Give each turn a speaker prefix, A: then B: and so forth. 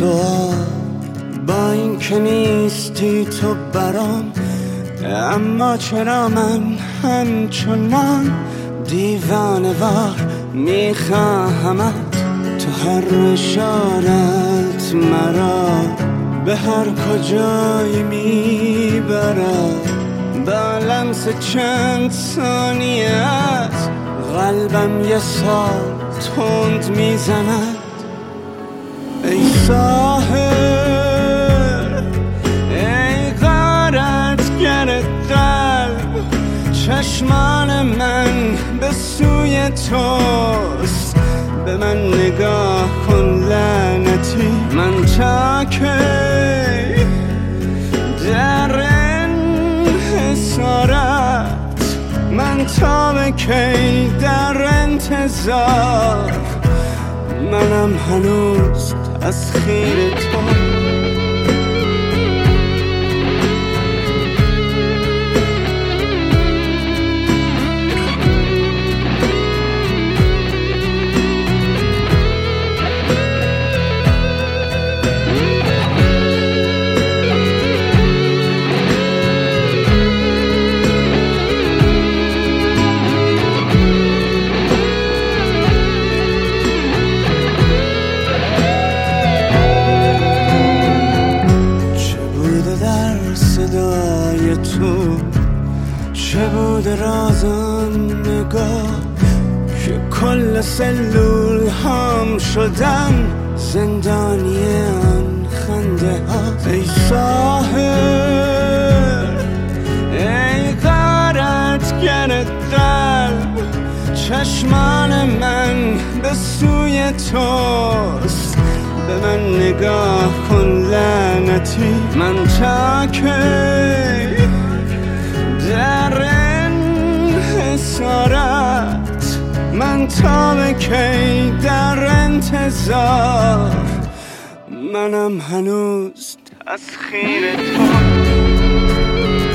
A: سوال با این که نیستی تو برام، اما چرا من همچنان دیوانه‌وار میخواهمت؟ تو هر اشارت مرا به هر کجایی میبرد، با لمس چند ثانیت قلبم یه سال تند میزند. ای ساحر، ای غارتگر قلب، چشمان من به سوی توست. به من نگاه کن لعنتی، من تا کی در انحصارت، من تا به کی در انتظار، منم هنوز تسخیر تو. صدای تو چه بود رازم نگاه که کل سلول هم شدم زندانی آن خنده ها. ای ساحر، ای غارتگر قلب، چشمان من به سوی توست. به من نگاه کن لعنتی، من تا کی در انحصارت، من تا به کی در انتظار، منم هنوز تسخیر تو.